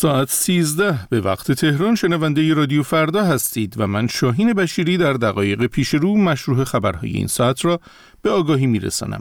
ساعت 13 به وقت تهران شنونده رادیو فردا هستید و من شاهین بشیری در دقایق پیش رو مشروع خبرهای این ساعت را به آگاهی میرسانم.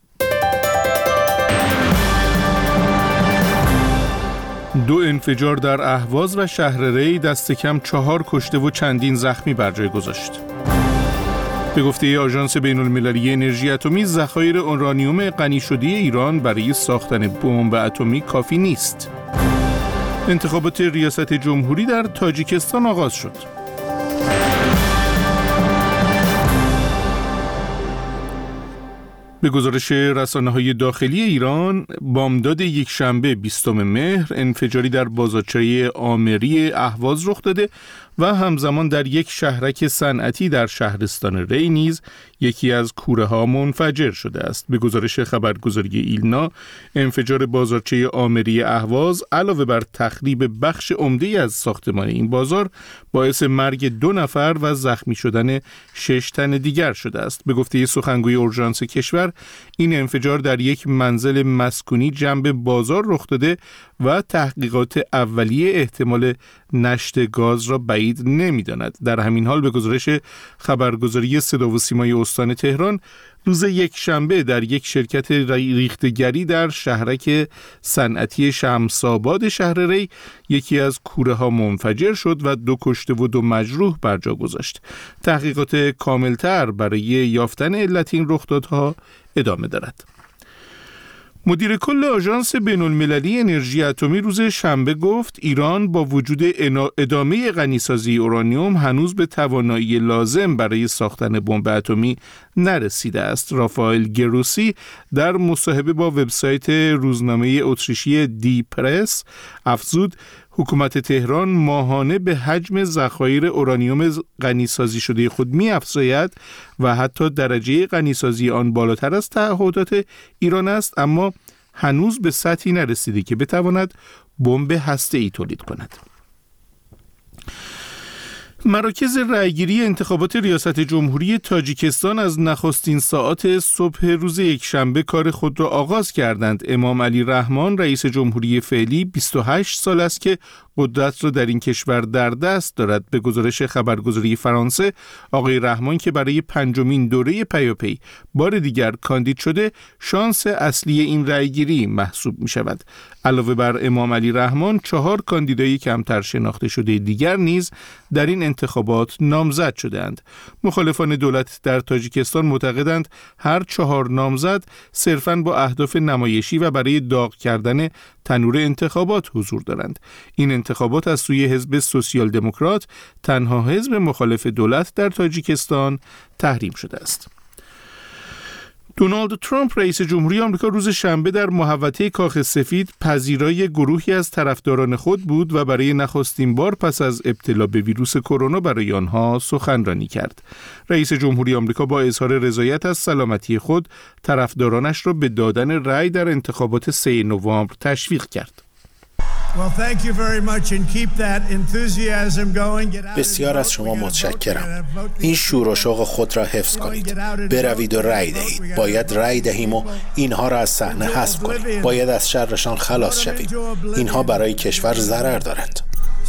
دو انفجار در اهواز و شهر ری دست کم 4 کشته و چندین زخمی بر جای گذاشت. به گفته آژانس بین‌المللی انرژی اتمی، ذخایر اورانیوم غنی شده ایران برای ساختن بمب اتمی کافی نیست. انتخابات ریاست جمهوری در تاجیکستان آغاز شد. به گزارش رسانه‌های داخلی ایران، بامداد یکشنبه 20 مهر انفجاری در بازارچه آمری اهواز رخ داده و همزمان در یک شهرک صنعتی در شهرستان ری نیز یکی از کوره‌ها منفجر شده است. به گزارش خبرگزاری ایلنا، انفجار بازارچه آمری اهواز علاوه بر تخریب بخش عمده‌ای از ساختمان این بازار باعث مرگ 2 نفر و زخمی شدن 6 تن دیگر شده است. به گفته سخنگوی اورژانس کشور، این انفجار در یک منزل مسکونی جنب بازار رخ داده و تحقیقات اولیه احتمال نشت گاز را بعید نمی‌داند. در همین حال به گزارش خبرگزاری صدا و سیمای استان تهران، روز یکشنبه در یک شرکت ریختگری در شهرک صنعتی شمس‌آباد شهر ری یکی از کوره‌ها منفجر شد و 2 کشته و 2 مجروح بر جا گذاشت. تحقیقات کاملتر برای یافتن علت این رخدادها ادامه دارد. مدیر کل آژانس بین‌المللی انرژی اتمی روز شنبه گفت ایران با وجود ادامه غنیسازی اورانیوم هنوز به توانایی لازم برای ساختن بمب اتمی نرسیده است. رافائل گروسی در مصاحبه با وبسایت روزنامه اتریشی دی پرس افزود حکومت تهران ماهانه به حجم ذخایر اورانیوم غنیسازی شده خود می‌افزاید و حتی درجه غنیسازی آن بالاتر از تعهدات ایران است، اما هنوز به سطحی نرسیده که بتواند بمب هسته‌ای تولید کند. مراکز رأیگیری انتخابات ریاست جمهوری تاجیکستان از نخستین ساعات صبح روز یکشنبه کار خود را آغاز کردند. امام علی رحمان، رئیس جمهوری فعلی، 28 سال است که قدرت را در این کشور در دست دارد. به گزارش خبرگزاری فرانسه، آقای رحمان که برای 5مین دوره پیاپی بار دیگر کاندید شده، شانس اصلی این رأیگیری محسوب می شود. علاوه بر امام علی رحمان، 4 کاندیدای کمتر شناخته شده دیگر نیز در این انتخابات نامزد شدند. مخالفان دولت در تاجیکستان معتقدند هر 4 نامزد صرفاً با اهداف نمایشی و برای داغ کردن تنور انتخابات حضور دارند. این انتخابات از سوی حزب سوسیال دموکرات، تنها حزب مخالف دولت در تاجیکستان، تحریم شده است. دونالد ترامپ رئیس جمهوری آمریکا روز شنبه در محوطه کاخ سفید پذیرای گروهی از طرفداران خود بود و برای نخستین بار پس از ابتلا به ویروس کرونا برای آنها سخنرانی کرد. رئیس جمهوری آمریکا با اظهار رضایت از سلامتی خود طرفدارانش را به دادن رأی در انتخابات 3 نوامبر تشویق کرد. بسیار از شما متشکرم. این شور و شوق خود را حفظ کنید. بروید و رأی دهید. باید رأی دهیم و اینها را از صحنه حذف کنیم. باید از شرشان خلاص شویم. اینها برای کشور ضرر دارد.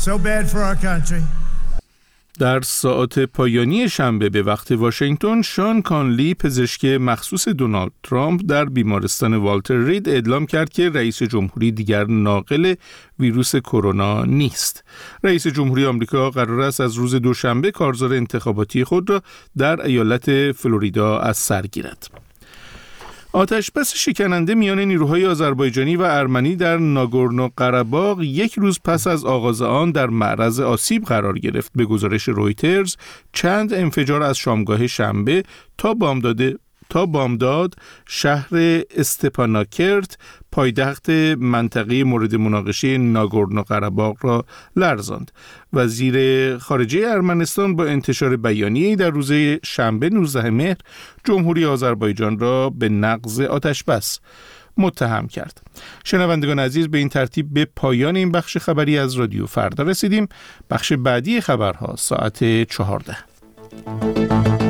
در ساعات پایانی شنبه به وقت واشنگتن، شان کانلی، پزشک مخصوص دونالد ترامپ در بیمارستان والتر رید، اعلام کرد که رئیس جمهوری دیگر ناقل ویروس کرونا نیست. رئیس جمهوری آمریکا قرار است از روز دوشنبه کارزار انتخاباتی خود را در ایالت فلوریدا از سر گیرد. آتش‌بس شکننده میان نیروهای آذربایجانی و ارمنی در ناگورنو قره‌باغ یک روز پس از آغاز آن در معرض آسیب قرار گرفت. به گزارش رویترز، چند انفجار از شامگاه شنبه تا بامداد شهر استپاناکرت، پایتخت منطقه مورد مناقشه ناگورنو قره‌باغ را لرزاند. وزیر خارجه ارمنستان با انتشار بیانیه‌ای در روز شنبه 19 مهر جمهوری آذربایجان را به نقض آتش‌بس متهم کرد. شنوندگان عزیز، به این ترتیب به پایان این بخش خبری از رادیو فردا رسیدیم. بخش بعدی خبرها ساعت 14.